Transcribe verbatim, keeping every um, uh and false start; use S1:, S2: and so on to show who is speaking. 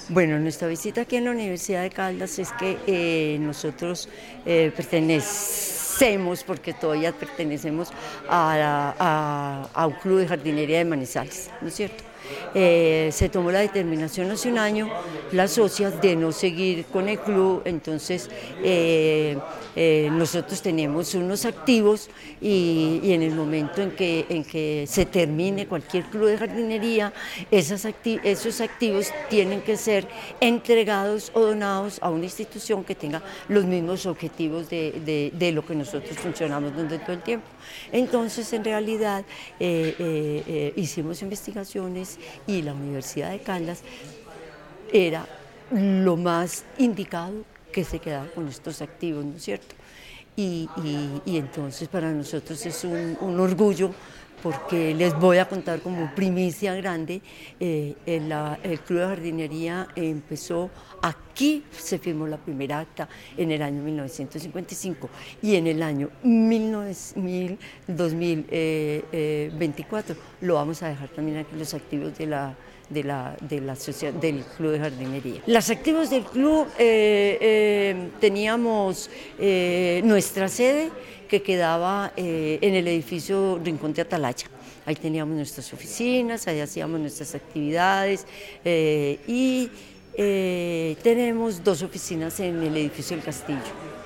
S1: Bueno, nuestra visita aquí en la Universidad de Caldas es que eh, nosotros eh, pertenecemos, porque todavía pertenecemos a, la- a- a un club de jardinería de Manizales, ¿no es cierto? Eh, se tomó la determinación hace un año, las socias, de no seguir con el club, entonces eh, eh, nosotros tenemos unos activos y, y en el momento en que, en que se termine cualquier club de jardinería, esas acti- esos activos tienen que ser entregados o donados a una institución que tenga los mismos objetivos de, de- de lo que nosotros funcionamos durante todo el tiempo. Entonces, en realidad, eh, eh, eh, hicimos investigaciones y la Universidad de Caldas era lo más indicado que se quedara con estos activos, ¿no es cierto? Y, y- y entonces para nosotros es un, un orgullo, porque les voy a contar como primicia grande. Eh, el, la- el Club de Jardinería empezó aquí, se firmó la primera acta en el año mil novecientos cincuenta y cinco y en el año mil novecientos, mil, dos mil veinticuatro lo vamos a dejar también aquí los activos de la de la, de la socia- del Club de Jardinería. Los activos del club, eh, eh, teníamos eh, nuestra sede, que quedaba eh, en el edificio Rincón de Atalaya. Ahí teníamos nuestras oficinas, ahí hacíamos nuestras actividades eh, y eh, tenemos dos oficinas en el edificio del Castillo.